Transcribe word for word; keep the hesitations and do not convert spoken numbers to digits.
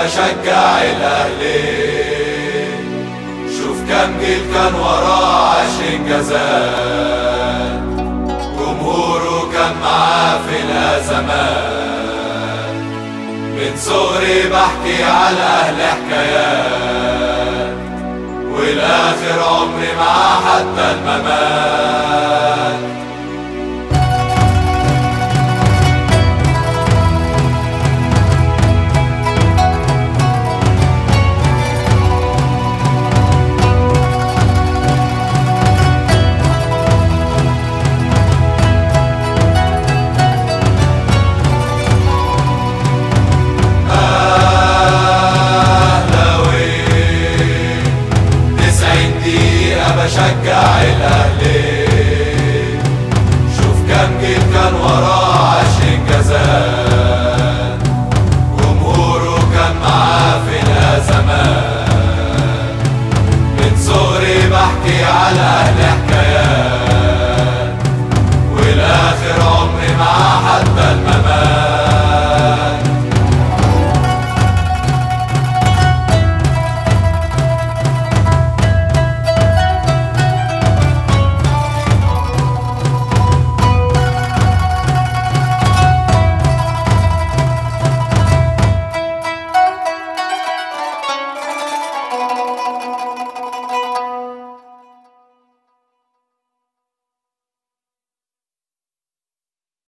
بشجع الأهلي. شوف كم جيل كان وراه عاش إنجازات، جمهوره كان معاه في الأزمات. من صغري بحكي على الأهلي حكايات، والآخر عمري معاه حتى الممات. بشجع الأهلي. شوف كم جيل كان وراه عاش إنجازات، جمهوره كان معاه في الأزمات. من صغري بحكي على أهلي